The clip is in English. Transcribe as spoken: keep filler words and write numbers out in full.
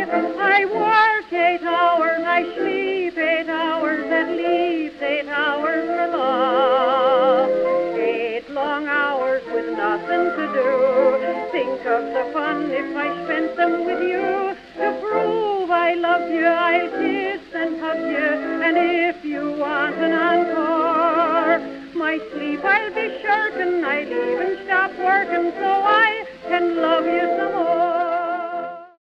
I work eight hours, I sleep eight hours, that leaves eight hours for love. Eight long hours with nothing to do. Think of the fun if I spent them with you. To prove I love you, I'll kiss and hug you, and if you want an encore, my sleep I'll be shirking, I'll even stop working so I can love you some more.